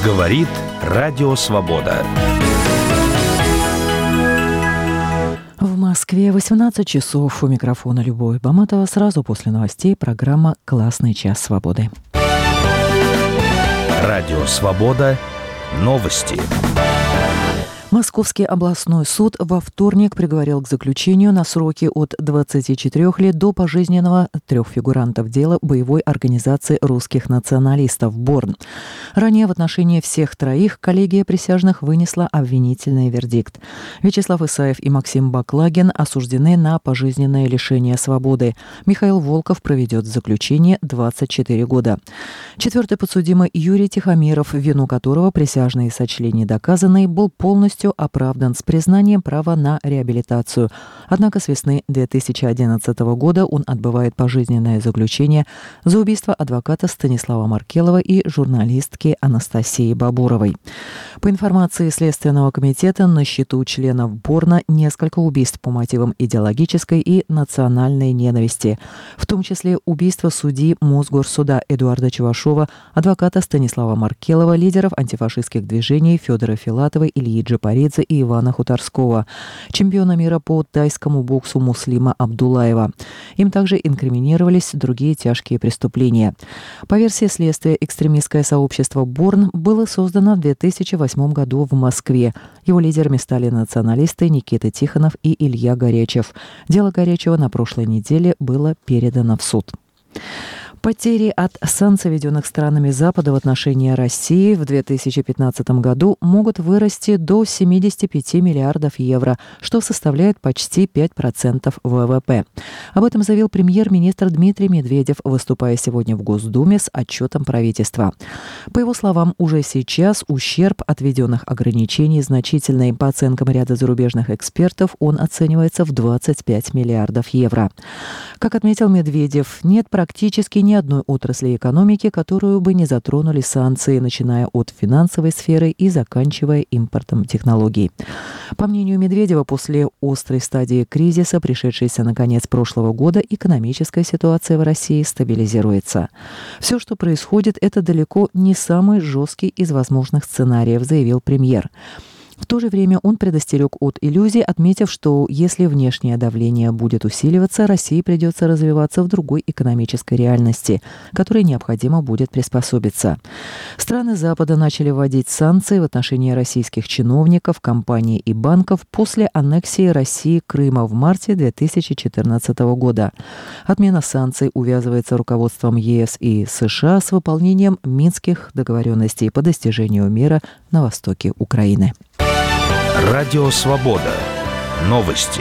Говорит Радио Свобода. В Москве 18 часов. У микрофона Любовь Баматова. Сразу после новостей программа «Классный час свободы». Радио Свобода. Новости. Московский областной суд во вторник приговорил к заключению на сроки от 24 лет до пожизненного 3 фигурантов дела боевой организации русских националистов «Борн». Ранее в отношении всех троих коллегия присяжных вынесла обвинительный вердикт. Вячеслав Исаев и Максим Баклагин осуждены на пожизненное лишение свободы. Михаил Волков проведет в заключении 24 года. Четвертый подсудимый Юрий Тихомиров, вину которого присяжные сочли недоказанной, был полностью оправдан с признанием права на реабилитацию. Однако с весны 2011 года он отбывает пожизненное заключение за убийство адвоката Станислава Маркелова и журналистки Анастасии Бабуровой. По информации Следственного комитета, на счету членов Борна несколько убийств по мотивам идеологической и национальной ненависти, в том числе убийство судьи Мосгорсуда Эдуарда Чувашова, адвоката Станислава Маркелова, лидеров антифашистских движений Федора Филатова, Ильи Джапаридзе и Ивана Хуторского, чемпиона мира по тайскому боксу Муслима Абдулаева. Им также инкриминировались другие тяжкие преступления. По версии следствия, экстремистское сообщество «Борн» было создано в 2008 году в Москве. Его лидерами стали националисты Никита Тихонов и Илья Горячев. Дело Горячева на прошлой неделе было передано в суд. Потери от санкций, введенных странами Запада в отношении России в 2015 году, могут вырасти до 75 миллиардов евро, что составляет почти 5% ВВП. Об этом заявил премьер-министр Дмитрий Медведев, выступая сегодня в Госдуме с отчетом правительства. По его словам, уже сейчас ущерб от введенных ограничений значительный. По оценкам ряда зарубежных экспертов, он оценивается в 25 миллиардов евро. Как отметил Медведев, нет практически ни одной отрасли экономики, которую бы не затронули санкции, начиная от финансовой сферы и заканчивая импортом технологий. По мнению Медведева, после острой стадии кризиса, пришедшейся на конец прошлого года, экономическая ситуация в России стабилизируется. Все, что происходит, это далеко не самый жесткий из возможных сценариев, заявил премьер. В то же время он предостерег от иллюзий, отметив, что если внешнее давление будет усиливаться, России придется развиваться в другой экономической реальности, которой необходимо будет приспособиться. Страны Запада начали вводить санкции в отношении российских чиновников, компаний и банков после аннексии России Крыма в марте 2014 года. Отмена санкций увязывается руководством ЕС и США с выполнением Минских договоренностей по достижению мира на востоке Украины. Радио Свобода. Новости.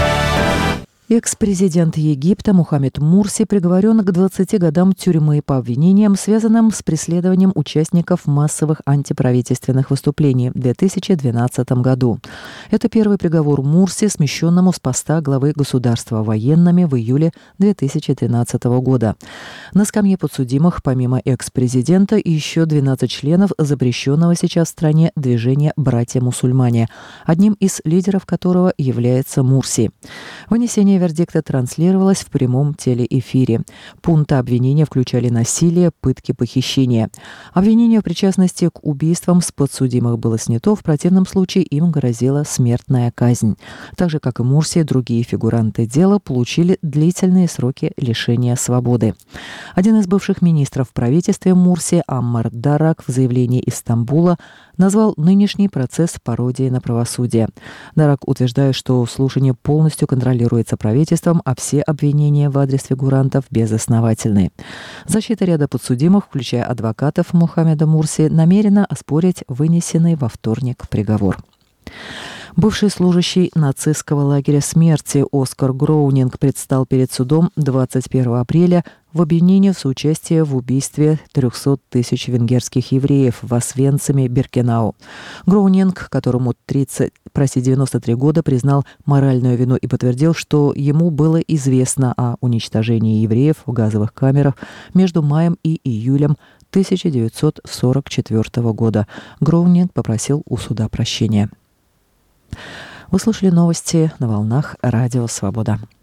Экс-президент Египта Мухаммед Мурси приговорен к 20 годам тюрьмы по обвинениям, связанным с преследованием участников массовых антиправительственных выступлений в 2012 году. Это первый приговор Мурси, смещенному с поста главы государства военными в июле 2013 года. На скамье подсудимых, помимо экс-президента, еще 12 членов запрещенного сейчас в стране движения «Братья-мусульмане», одним из лидеров которого является Мурси. Вынесение вердикта транслировалось в прямом телеэфире. Пункты обвинения включали насилие, пытки, похищение. Обвинение в причастности к убийствам с подсудимых было снято, в противном случае им грозила смертная казнь. Так же, как и Мурси, другие фигуранты дела получили длительные сроки лишения свободы. Один из бывших министров в правительстве Мурси, Аммар Дарак, в заявлении из Стамбула назвал нынешний процесс пародией на правосудие. Дарак утверждает, что слушание полностью контролируется правительством, а все обвинения в адрес фигурантов безосновательны. Защита ряда подсудимых, включая адвокатов Мухаммеда Мурси, намерена оспорить вынесенный во вторник приговор. Бывший служащий нацистского лагеря смерти Оскар Гроунинг предстал перед судом 21 апреля в обвинении в соучастии в убийстве 300 тысяч венгерских евреев в Освенциме-Биркенау. Гроунинг, которому 93 года, признал моральную вину и подтвердил, что ему было известно о уничтожении евреев в газовых камерах между маем и июлем 1944 года. Гроунинг попросил у суда прощения. Вы слушали новости на волнах Радио Свобода.